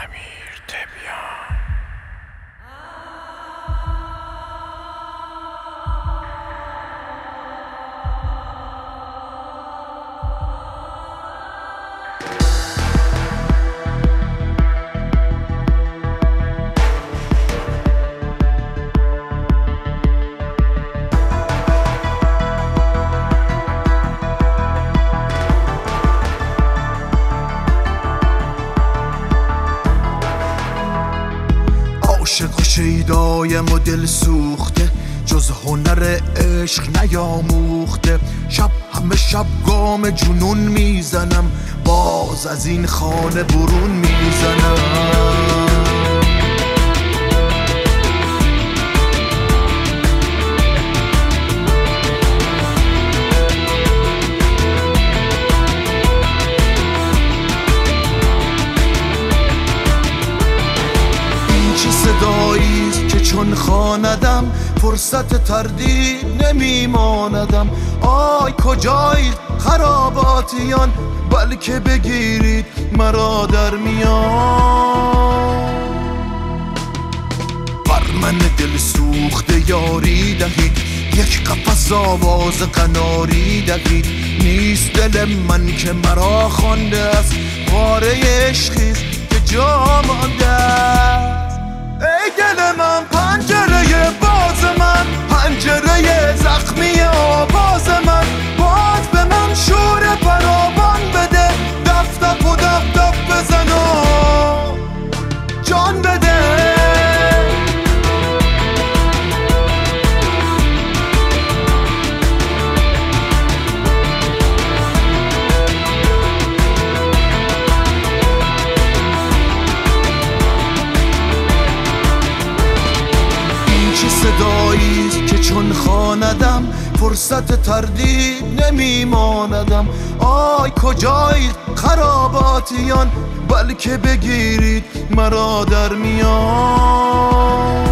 امیر تبیان. عاشق و شیدایم و دل سوخته، جز هنر عشق نیاموخته. شب همه شب گام جنون میزنم، باز از این خانه برون میزنم. صداییست که چون خواندم فرصت تردید نمیماندم. آی کجایید خراباتیان، بلکه بگیرید مرا در میان. بر من دل سوخته یاری دهید، یک قفس آواز قناری دهید. نیست دل من که مرا خوانده است، پاره عشقیست که جا مانده است. ای دل من پنجره باز من، پنجره زخمی آواز من. باز به من شور فراوان بده، دف دف و دف دف بزن و جان بده. صداییست که چون خواندم فرصت تردید نمیماندم. آی کجایید خراباتیان، بلکه بگیرید مرا در میان.